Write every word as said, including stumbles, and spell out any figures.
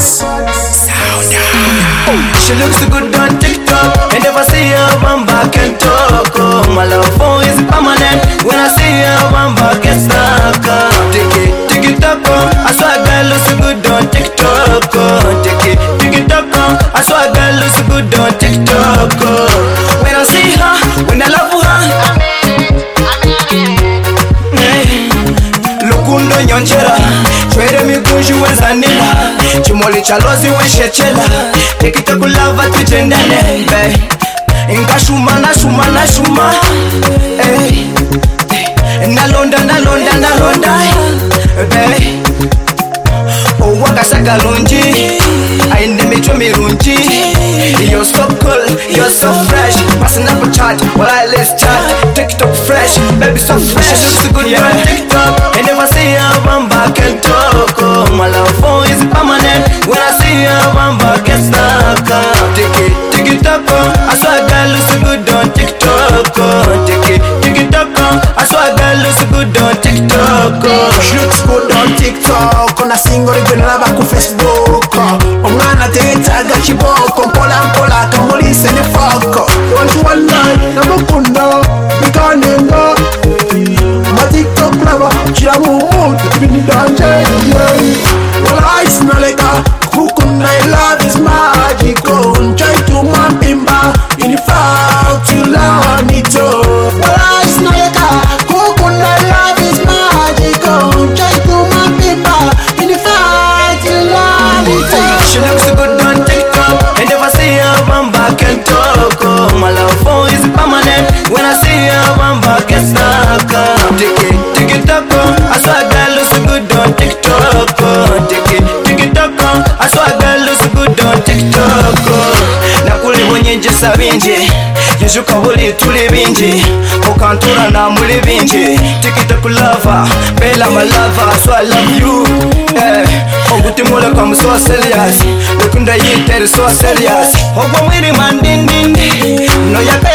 She looks so good on TikTok. I never see her one back and talk. Oh, my love for is permanent. When I see her one back get stuck. Take it, take it up. I swear girl looks so good on TikTok. Take it, take it up. I swear girl looks so good on TikTok. When I see her, when I love her. Lukundo nyonjera Chwere mikunju wenzanila Chimoli chalozi wenshechela Tekita kulava tujendane Inka shuma na shuma na shuma Nalonda nalonda nalonda Owaka saka lunji Ainde mitwa mirunji You're so cool, you're so fresh Passing up a chat while I let's chat TikTok fresh, baby so fresh She looks so good yeah. on TikTok I never see her one back and talk Oh, my love for is permanent When I see her one back and stuck Take it, take it up I swear girl looks so good on TikTok Take it, take it up I swear girl looks so good on TikTok She looks good on TikTok On a single regenerava ku Facebook Omwana tetaga chiboko Mpola mpola kamulise ne foko Wantu walai namukunda Bikanenga Ma TikTok lava Chira mumutu Bini danje Walai sinaleka Kukunda love is magical Njai tu mampimba Inifaa tula nito Walai sinaleka Kukunda love is magical Njai tu mampimba Inifaa tula nito She looks so good on TikTok I never see her one back and talk Oh, my love for is permanent When I see her one back and stuck Take it, take it up I swear girl looks so good on TikTok Take it, take it up I swear girl looks so good on TikTok Nakuli mwenyeje sabinji Yeshuka buli tuli binji Okantura na muli binji TikTok lover Bella my lover So I love you eh. Ogutimule kwa mu so serious Lukunda yitere so serious Ogwa mwiri mandindindi No yaka